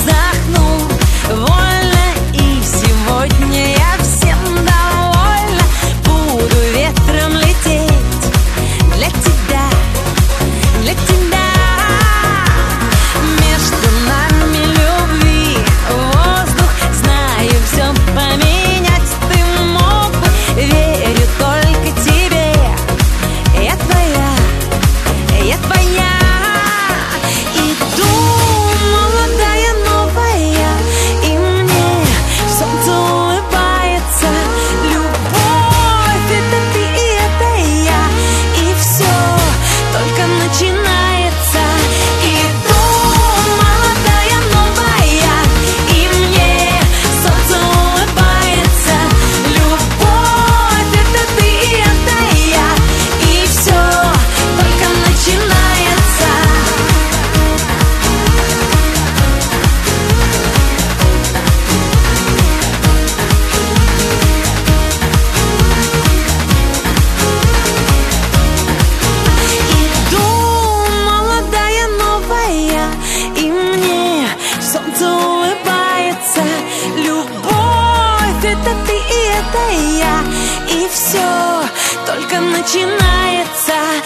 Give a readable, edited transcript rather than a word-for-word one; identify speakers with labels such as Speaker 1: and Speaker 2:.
Speaker 1: вздохну вольно, и сегодня я всем довольна. Буду ветром лететь для тебя, для тебя. Между нами любви воздух, знаю, все поменять ты мог бы. Верю только тебе, я твоя, я твоя. Иду молодая, новая, и мне солнце улыбается. Любовь — это ты и это я, и все только начинается. Иду молодая, новая, и мне солнце улыбается. Любовь — это ты и это я, и все только начинается. Иду молодая, новая, и мне солнце улыбается. Любовь — это ты и это я, и все только начинается.